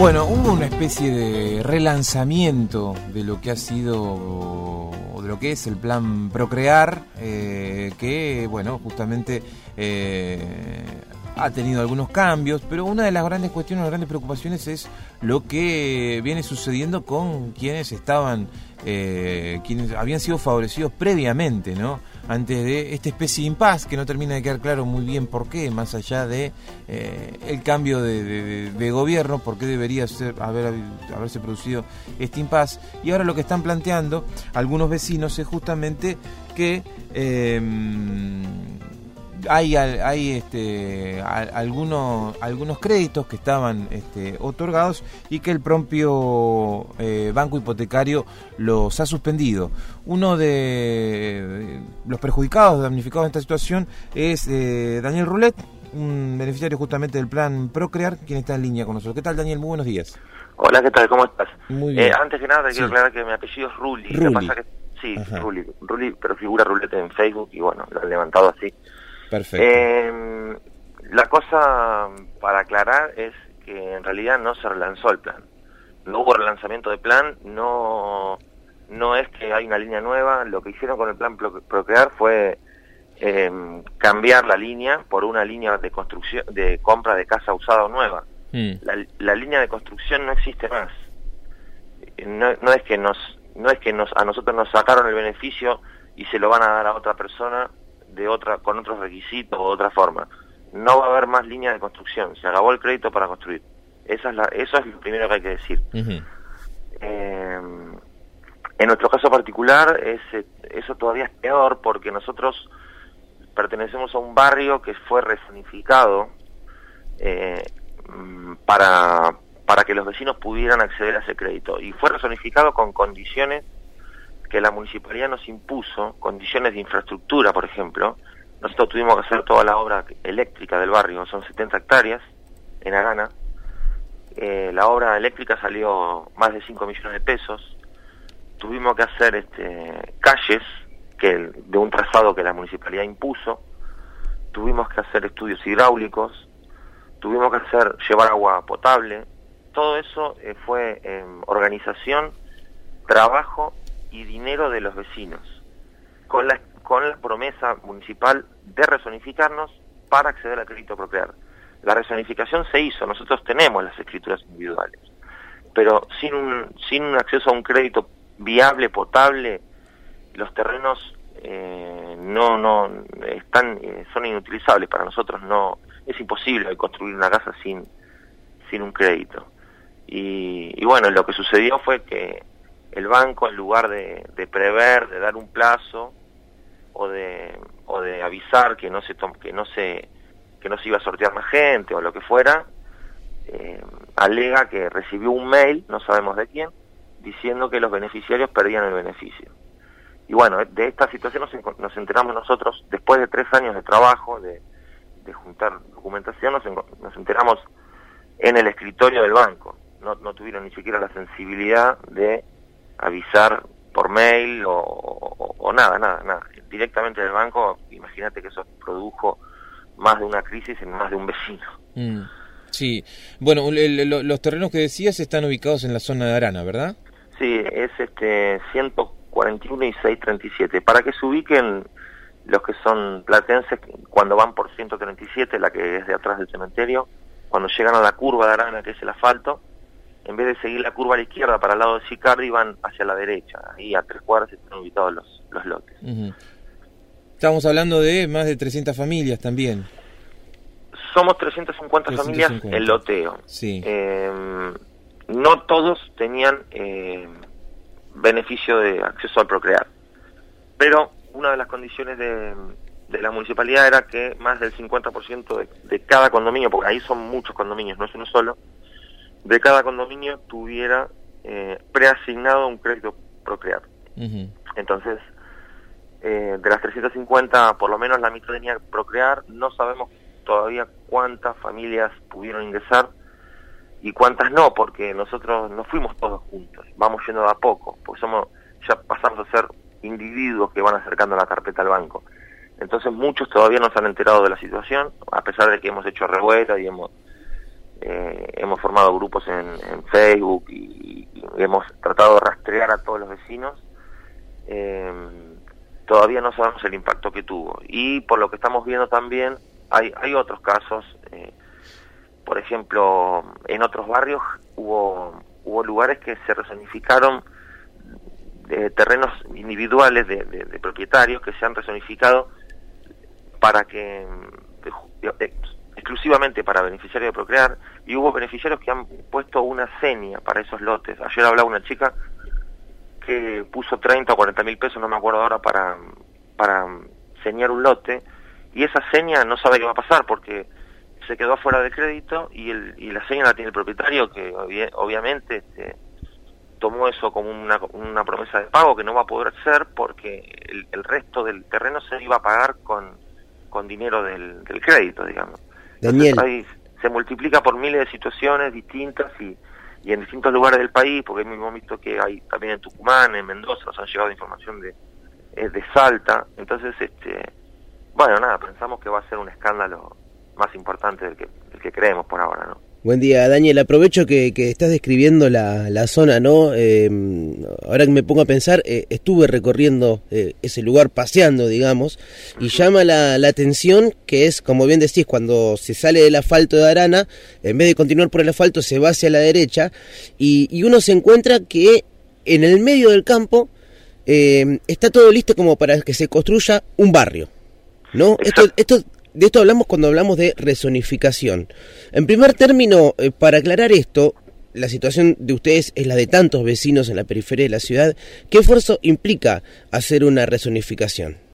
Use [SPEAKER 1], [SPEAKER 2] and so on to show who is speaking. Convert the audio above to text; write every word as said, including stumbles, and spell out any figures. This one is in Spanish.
[SPEAKER 1] Bueno, hubo una especie de relanzamiento de lo que ha sido, o de lo que es el plan Procrear, eh, que, bueno, justamente eh, ha tenido algunos cambios, pero una de las grandes cuestiones, las grandes preocupaciones es lo que viene sucediendo con quienes estaban, eh, quienes habían sido favorecidos previamente, ¿no? Antes de esta especie de impasse que no termina de quedar claro muy bien por qué, más allá de eh, el cambio de, de, de gobierno, por qué debería ser, haber, haberse producido este impasse. Y ahora lo que están planteando algunos vecinos es justamente que eh, hay, hay este, algunos, algunos créditos que estaban este, otorgados y que el propio eh, banco hipotecario los ha suspendido. Uno de los perjudicados, damnificados en esta situación es eh, Daniel Rulet, un beneficiario justamente del plan Procrear, quien está en línea con nosotros. ¿Qué tal, Daniel? Muy buenos días.
[SPEAKER 2] Hola, ¿qué tal? ¿Cómo estás?
[SPEAKER 1] Muy bien.
[SPEAKER 2] Eh, antes que nada, te
[SPEAKER 1] sí.
[SPEAKER 2] quiero aclarar que mi apellido es Rulli.
[SPEAKER 1] Rulli.
[SPEAKER 2] Lo que pasa que, sí, Rulli, Rulli, pero figura Rulete en Facebook y bueno, lo han levantado así.
[SPEAKER 1] Perfecto.
[SPEAKER 2] Eh, la cosa para aclarar es que en realidad no se relanzó el plan. No hubo relanzamiento de plan, no no es que hay una línea nueva. Lo que hicieron con el plan Procrear fue eh, cambiar la línea por una línea de construcción, de compra de casa usada o nueva. Mm. La, la línea de construcción no existe más. No, no es que nos no es que nos a nosotros nos sacaron el beneficio y se lo van a dar a otra persona de otra con otros requisitos o de otra forma. No va a haber más línea de construcción, se acabó el crédito para construir. Esa es la, eso es lo primero que hay que decir. Uh-huh. eh, en nuestro caso particular, ese, eso todavía es peor porque nosotros pertenecemos a un barrio que fue rezonificado eh, para, para que los vecinos pudieran acceder a ese crédito. Y fue rezonificado con condiciones que la municipalidad nos impuso, condiciones de infraestructura, por ejemplo. Nosotros tuvimos que hacer toda la obra eléctrica del barrio, son setenta hectáreas en Arana. Eh, la obra eléctrica salió más de cinco millones de pesos. Tuvimos que hacer este, calles que de un trazado que la municipalidad impuso. Tuvimos que hacer estudios hidráulicos. Tuvimos que hacer llevar agua potable. Todo eso eh, fue eh, organización, trabajo y dinero de los vecinos, con la, con la promesa municipal de rezonificarnos para acceder al crédito Procrear. La rezonificación se hizo, nosotros tenemos las escrituras individuales, pero sin un, sin un acceso a un crédito viable, potable, los terrenos eh, no no están eh, son inutilizables para nosotros. No es imposible construir una casa sin sin un crédito. Y, y bueno, lo que sucedió fue que el banco, en lugar de, de prever, de dar un plazo o de o de avisar que no se tom, que no se que no se iba a sortear más gente o lo que fuera, eh, alega que recibió un mail, no sabemos de quién, diciendo que los beneficiarios perdían el beneficio. Y bueno, de esta situación nos, nos enteramos nosotros después de tres años de trabajo, de, de juntar documentación, nos, nos enteramos en el escritorio del banco. No, no tuvieron ni siquiera la sensibilidad de avisar por mail o, o, o nada, nada, nada. Directamente del banco. Imagínate que eso produjo más de una crisis en más de un vecino.
[SPEAKER 1] Mm, sí, bueno, el, el, los terrenos que decías están ubicados en la zona de Arana, ¿verdad?
[SPEAKER 2] Sí, es este ciento cuarenta y uno y seiscientos treinta y siete. Para que se ubiquen los que son platenses, cuando van por ciento treinta y siete, la que es de atrás del cementerio, cuando llegan a la curva de Arana, que es el asfalto, en vez de seguir la curva a la izquierda para el lado de Sicardi, van hacia la derecha. Ahí a tres cuadras están ubicados los, los lotes.
[SPEAKER 1] Uh-huh. Estamos hablando de más de trescientas familias también.
[SPEAKER 2] Somos trescientas cincuenta familias en loteo.
[SPEAKER 1] Sí.
[SPEAKER 2] Eh, no todos tenían eh, beneficio de acceso al Procrear. Pero una de las condiciones de, de la municipalidad era que más del cincuenta por ciento de, de cada condominio, porque ahí son muchos condominios, no es uno solo, de cada condominio tuviera eh, preasignado un crédito Procrear. Uh-huh. Entonces, eh, de las trescientas cincuenta, por lo menos la mitad tenía Procrear. No sabemos todavía cuántas familias pudieron ingresar y cuántas no, porque nosotros no fuimos todos juntos, vamos yendo de a poco, porque somos ya pasamos a ser individuos que van acercando la carpeta al banco. Entonces muchos todavía no se han enterado de la situación, a pesar de que hemos hecho revuelta y hemos eh, hemos formado grupos en, en Facebook y, y hemos tratado de rastrear a todos los vecinos. Eh, todavía no sabemos el impacto que tuvo, y por lo que estamos viendo también hay, hay otros casos. eh, por ejemplo, en otros barrios hubo, hubo lugares que se rezonificaron, de terrenos individuales de, de, de propietarios que se han rezonificado para que eh, exclusivamente para beneficiarios de Procrear, y hubo beneficiarios que han puesto una seña para esos lotes. Ayer hablaba una chica que puso treinta o cuarenta mil pesos, no me acuerdo ahora, para para señar un lote, y esa seña no sabe qué va a pasar porque se quedó afuera del crédito, y el y la seña la tiene el propietario, que obvi obviamente este, tomó eso como una, una promesa de pago que no va a poder hacer porque el, el resto del terreno se iba a pagar con, con dinero del, del crédito, digamos.
[SPEAKER 3] Daniel.
[SPEAKER 2] Entonces, ahí se multiplica por miles de situaciones distintas y, y en distintos lugares del país, porque hemos visto que hay también en Tucumán, en Mendoza, nos han llegado información de, eh, de Salta. Entonces, este, bueno, nada, pensamos que va a ser un escándalo más importante del que, del que creemos por ahora, ¿no?
[SPEAKER 3] Buen día, Daniel. Aprovecho que, que estás describiendo la, la zona, ¿no? Eh, ahora que me pongo a pensar, eh, estuve recorriendo eh, ese lugar, paseando, digamos, y llama la, la atención que es, como bien decís, cuando se sale del asfalto de Arana, en vez de continuar por el asfalto, se va hacia la derecha, y, y uno se encuentra que en el medio del campo eh, está todo listo como para que se construya un barrio, ¿no? Esto, esto De esto hablamos cuando hablamos de rezonificación. En primer término, eh, para aclarar esto, la situación de ustedes es la de tantos vecinos en la periferia de la ciudad. ¿Qué esfuerzo implica hacer una rezonificación?